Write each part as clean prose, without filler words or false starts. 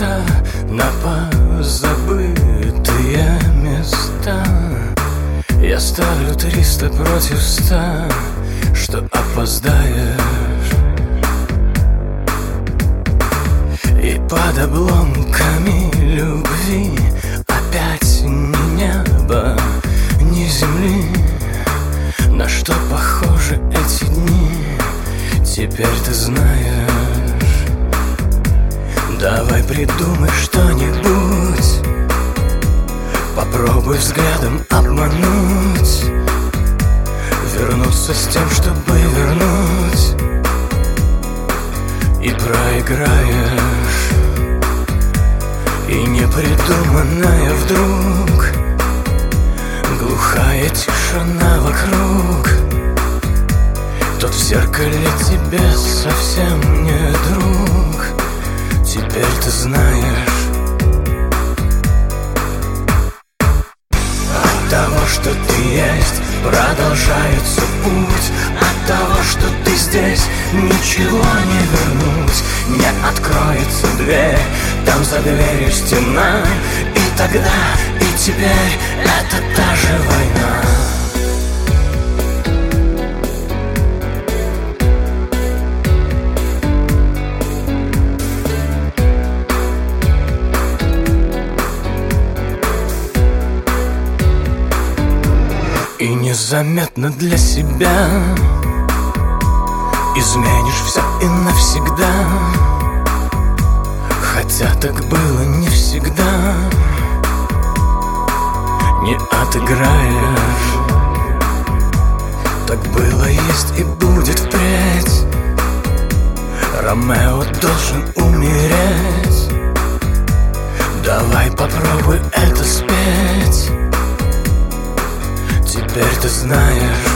места, на позабытые места. Я ставлю 300 против 100, что опоздаешь. И под обломками любви опять ни неба, ни земли. На что похожи эти дни, теперь ты знаешь. Давай придумай что-нибудь, попробуй взглядом обмануть, вернуться с тем, чтобы вернуть. И проиграешь, и непридуманная вдруг глухая тишина вокруг. Тот в зеркале тебе совсем не друг, теперь ты знаешь. От того, что ты есть, продолжается путь. От того, что ты здесь, ничего не вернуть. Не откроется дверь, там за дверью стена. И тогда, и теперь это та же война. И незаметно для себя изменишь все и навсегда. Хотя так было не всегда. Не отыграешь. Так было, есть и будет впредь. Ромео должен умереть. Давай попробуй это спеть. Теперь ты знаешь.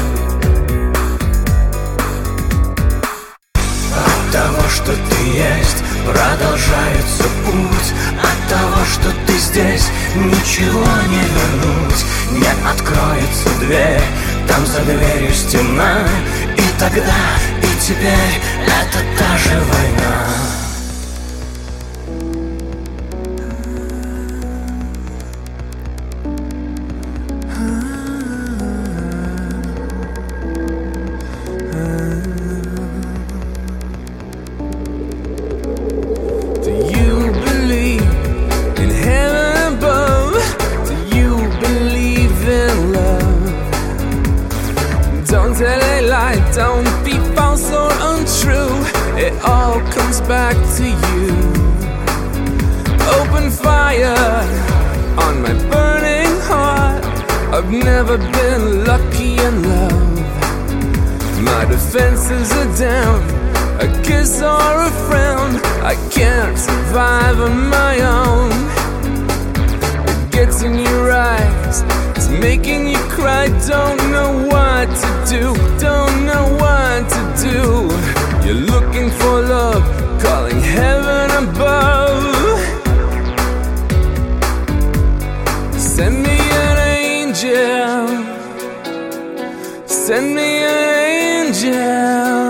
От того, что ты есть, продолжается путь. От того, что ты здесь, ничего не вернуть. Не откроется дверь, там за дверью стена. И тогда, и теперь это та же война. Don't tell a lie, don't be false or untrue. It all comes back to you. Open fire on my burning heart. I've never been lucky in love. My defenses are down, a kiss or a frown. I can't survive on my own. It gets in your eyes, it's making you cry. Don't know what to do, don't know what to do. You're looking for love, calling heaven above. Send me an angel, send me an angel.